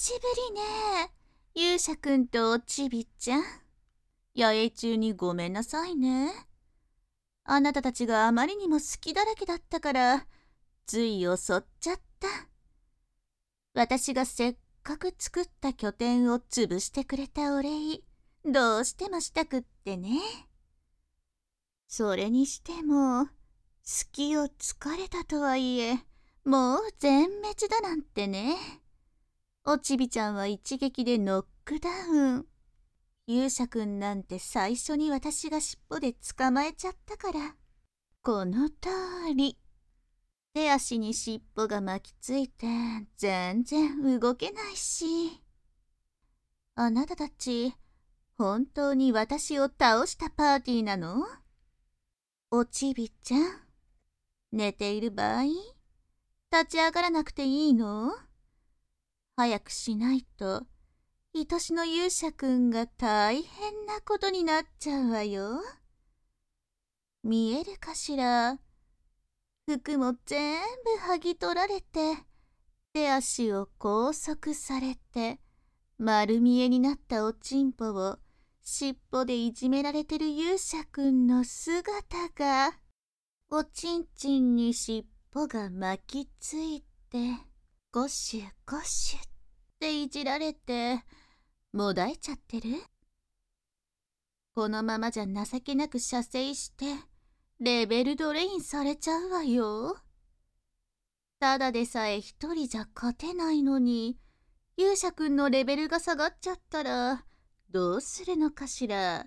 しぶりね。勇者くんとおちびちゃん。野営中にごめんなさいね。あなたたちがあまりにも好きだらけだったから、つい襲っちゃった。私がせっかく作った拠点を潰してくれたお礼、どうしてもしたくってね。それにしても、隙を突かれたとはいえ、もう全滅だなんてね。おちびちゃんは一撃でノックダウン。勇者くんなんて最初に私が尻尾で捕まえちゃったから。この通り。手足に尻尾が巻きついて全然動けないし。あなたたち、本当に私を倒したパーティーなの？おちびちゃん、寝ている場合？立ち上がらなくていいの？早くしないと、愛しの勇者くんが大変なことになっちゃうわよ。見えるかしら？服も全部剥ぎ取られて、手足を拘束されて、丸見えになったおちんぽを尻尾でいじめられてる勇者くんの姿が、おちんちんに尻尾が巻きついて、ゴシュゴシュっていじられて、もだえちゃってる？このままじゃ情けなく射精して、レベルドレインされちゃうわよ。ただでさえ一人じゃ勝てないのに、勇者くんのレベルが下がっちゃったら、どうするのかしら。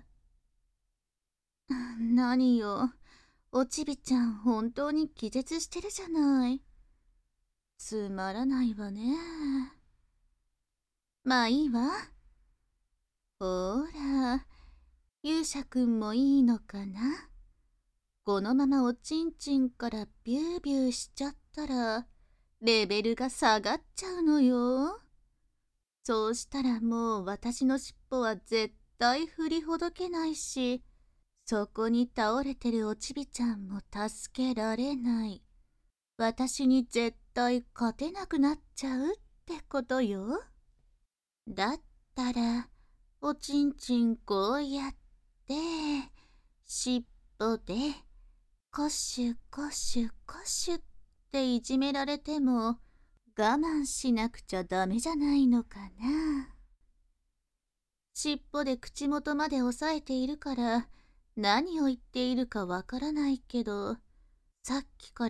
何よ、おちびちゃん本当に気絶してるじゃない。つまらないわね。まあいいわ。ほら、勇者くんもいいのかな。このままおちんちんからビュービューしちゃったら、レベルが下がっちゃうのよ。そうしたらもう私の尻尾は絶対振りほどけないし、そこに倒れてるおちびちゃんも助けられない。私に絶対勝てなくなっちゃうってことよ。だったら、おちんちんこうやって、尻尾で、コシュコシュコシュっていじめられても、我慢しなくちゃダメじゃないのかな。尻尾で口元まで押さえているから、何を言っているかわからないけど、さっきから、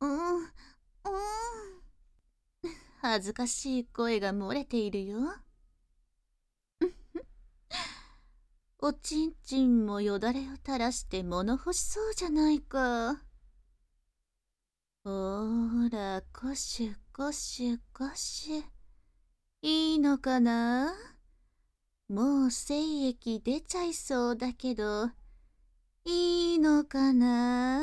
恥ずかしい声が漏れているよ。おちんちんもよだれを垂らして物欲しそうじゃないか。ほーら、コシュコシュコシュ。いいのかな？もう精液出ちゃいそうだけど、いいのかな？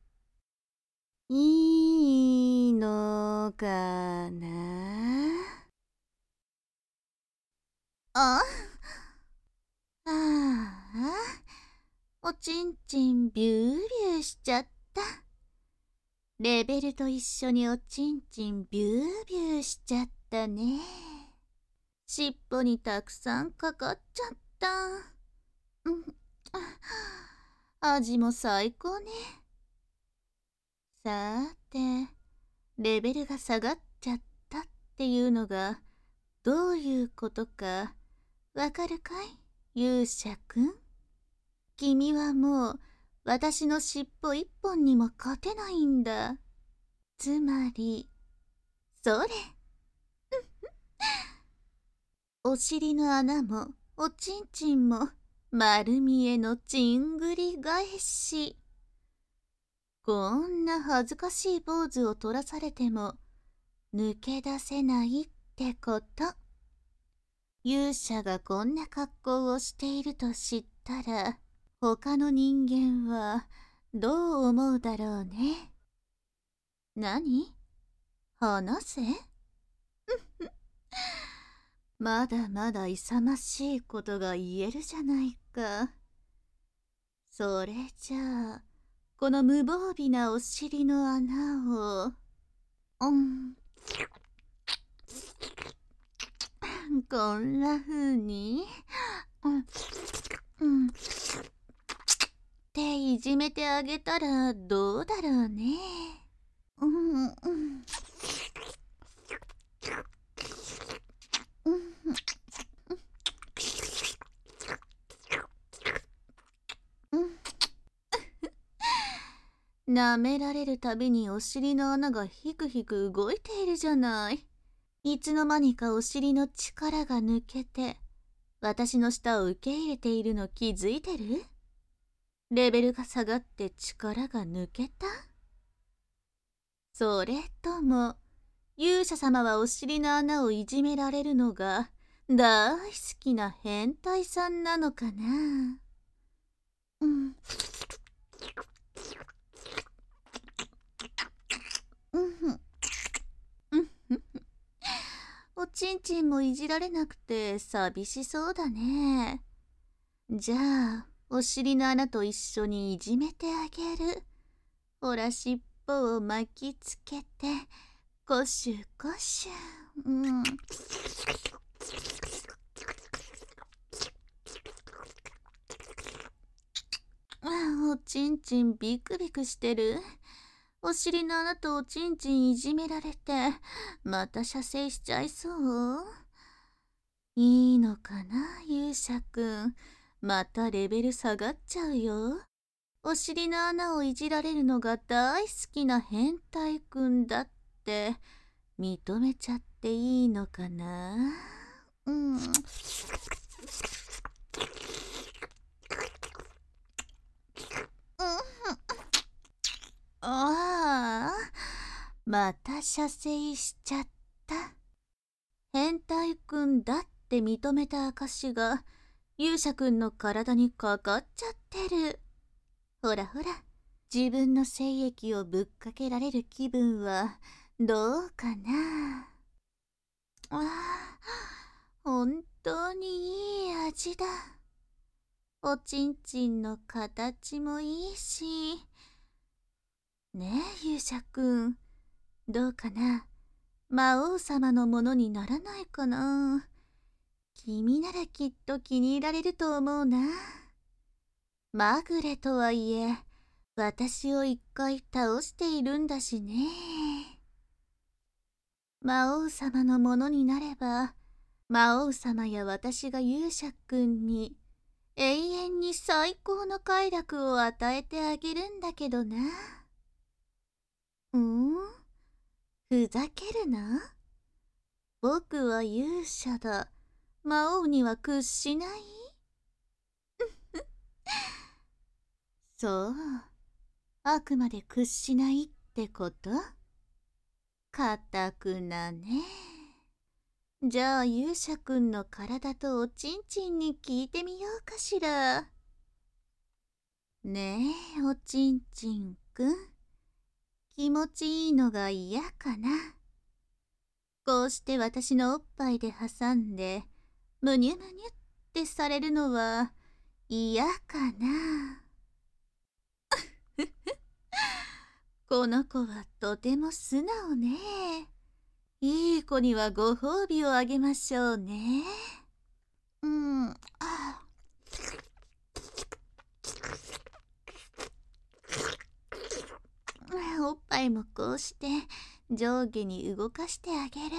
いいのかな？あああ、おちんちんビュービューしちゃった。レベルと一緒におちんちんビュービューしちゃったね。尻尾にたくさんかかっちゃった。うん、味も最高ね。さーて、レベルが下がっちゃったっていうのがどういうことかわかるかい、勇者くん？君はもう私の尻尾一本にも勝てないんだ。つまり、それ。お尻の穴もおちんちんも丸見えのちんぐり返し。こんな恥ずかしいポーズを取らされても抜け出せないってこと。勇者がこんな格好をしていると知ったら、他の人間はどう思うだろうね。何？話せ？まだまだ勇ましいことが言えるじゃないか。それじゃあ、この無防備なお尻の穴を、 こんな風に、っていじめてあげたらどうだろうね。舐められるたびにお尻の穴がヒクヒク動いているじゃない。いつの間にかお尻の力が抜けて、私の舌を受け入れているの気づいてる？レベルが下がって力が抜けた？それとも、勇者様はお尻の穴をいじめられるのが大好きな変態さんなのかな？おちんちんもいじられなくて寂しそうだね。じゃあ、お尻の穴と一緒にいじめてあげる。ほら、尻尾を巻きつけて、コシュコシュ。おちんちんビクビクしてる。お尻の穴とおちんちんいじめられて、また射精しちゃいそう？いいのかな、勇者くん。またレベル下がっちゃうよ。お尻の穴をいじられるのが大好きな変態くんだって認めちゃっていいのかな？ああ、また射精しちゃった。変態くんだって認めた証が勇者くんの体にかかっちゃってる。ほらほら、自分の精液をぶっかけられる気分はどうかな？本当にいい味だ。おちんちんの形もいいし。ねえ勇者くん、どうかな？魔王様のものにならないかな？君ならきっと気に入られると思うな。まぐれとはいえ、私を一回倒しているんだしね。魔王様のものになれば、魔王様や私が勇者くんに永遠に最高の快楽を与えてあげるんだけどな。ふざけるな。僕は勇者だ。魔王には屈しない？そう。あくまで屈しないってこと？かたくなね。じゃあ勇者くんの体とおちんちんに聞いてみようかしら。ねえおちんちんくん、気持ちいいのが嫌かな？こうして私のおっぱいで挟んでむにゅむにゅってされるのは嫌かな？この子はとても素直ね。いい子にはご褒美をあげましょうね。おっぱいもこうして上下に動かしてあげる。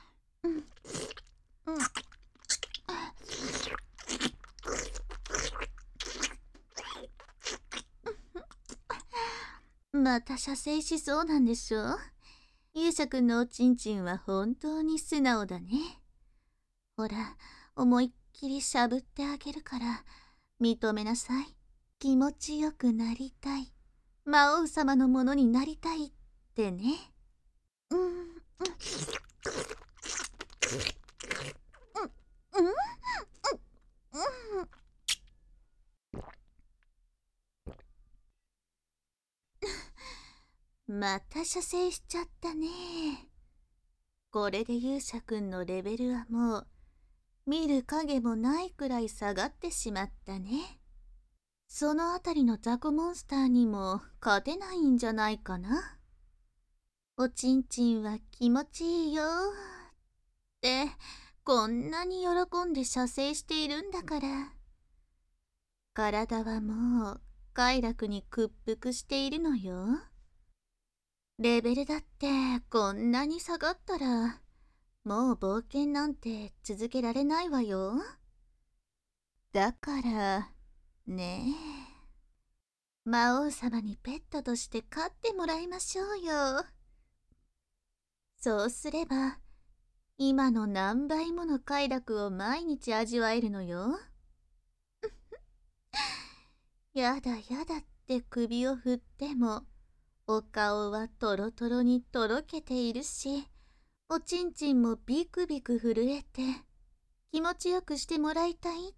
また射精しそうなんでしょ？勇者くんのおちんちんは本当に素直だね。ほら、思いっきりしゃぶってあげるから認めなさい。気持ちよくなりたい。魔王様のものになりたいってね。また射精しちゃったね。これで勇者くんのレベルはもう見る影もないくらい下がってしまったね。そのあたりの雑魚モンスターにも勝てないんじゃないかな。おちんちんは気持ちいいよってこんなに喜んで射精しているんだから。体はもう快楽に屈服しているのよ。レベルだってこんなに下がったら、もう冒険なんて続けられないわよ。だから、ねえ。魔王様にペットとして飼ってもらいましょうよ。そうすれば、今の何倍もの快楽を毎日味わえるのよ。やだやだって首を振っても、お顔はトロトロにとろけているし、おちんちんもビクビク震えて、気持ちよくしてもらいたいって、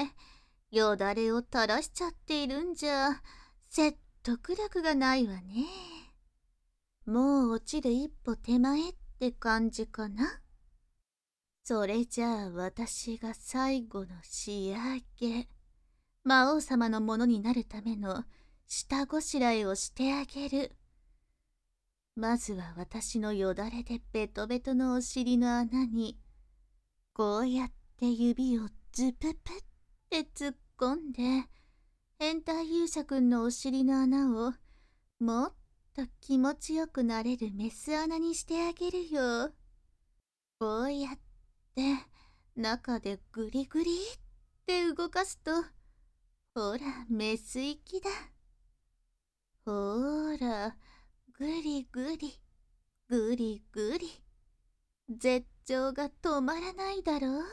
よだれを垂らしちゃっているんじゃ、説得力がないわね。もう落ちる一歩手前って感じかな。それじゃあ私が最後の仕上げ。魔王様のものになるための下ごしらえをしてあげる。まずは私のよだれでベトベトのお尻の穴に、こうやって指をズププって突っ込んで、変態勇者くんのお尻の穴をもっと気持ちよくなれるメス穴にしてあげるよ。こうやって中でグリグリって動かすと、ほらメス息だ。ほらグリグリグリグリ、絶頂が止まらないだろう。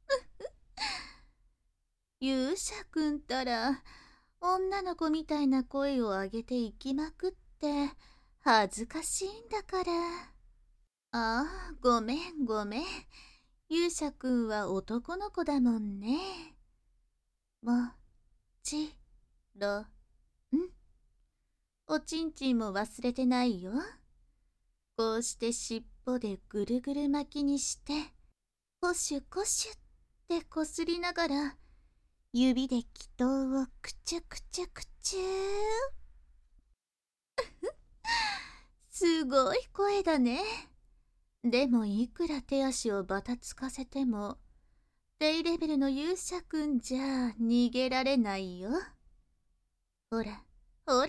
勇者くんたら女の子みたいな声を上げていきまくって恥ずかしいんだから。ああ、ごめんごめん。勇者くんは男の子だもんね。もちろん。おちんちんも忘れてないよ。こうして尻尾でぐるぐる巻きにして、コシュコシュってこすりながら、指で気筒をくちゅくちゅくちゅすごい声だね。でもいくら手足をバタつかせても、低レベルの勇者くんじゃ逃げられないよ。ほら、ほら。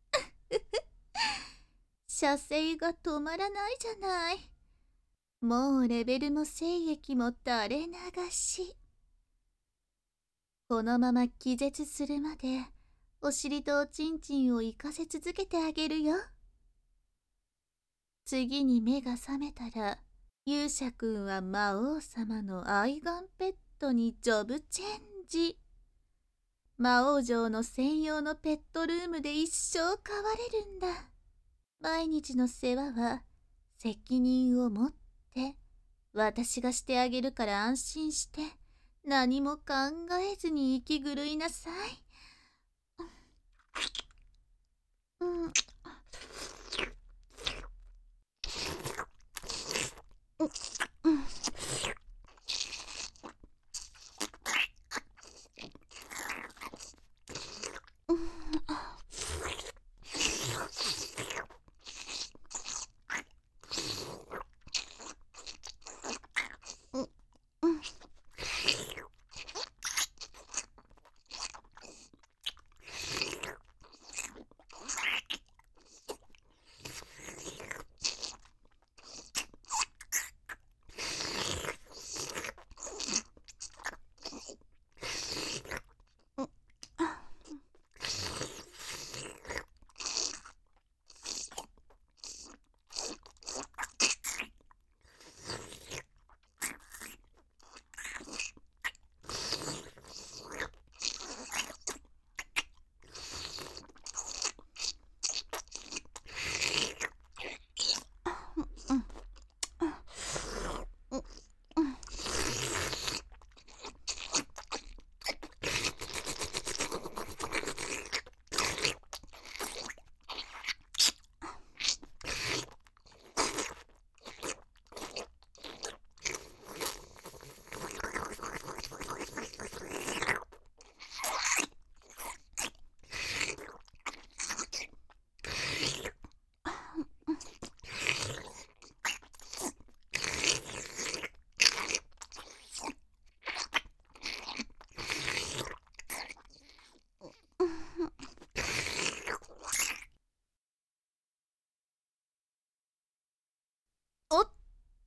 射精が止まらないじゃない。もうレベルも精液も垂れ流し。このまま気絶するまでお尻とおちんちんを行かせ続けてあげるよ。次に目が覚めたら、勇者くんは魔王様の愛玩ペットにジョブチェンジ。魔王城の専用のペットルームで一生飼われるんだ。毎日の世話は責任を持って私がしてあげるから安心して何も考えずに息狂いなさい。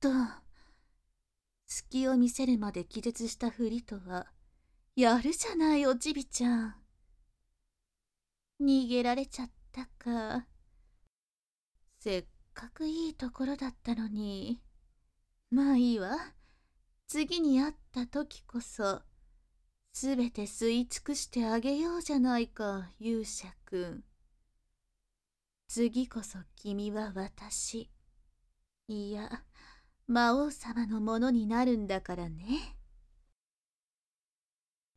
と。隙を見せるまで気絶したふりとは、やるじゃないおちびちゃん。逃げられちゃったか。せっかくいいところだったのに。まあいいわ。次に会った時こそ、すべて吸い尽くしてあげようじゃないか、勇者くん。次こそ君は私。いや、魔王様のものになるんだからね。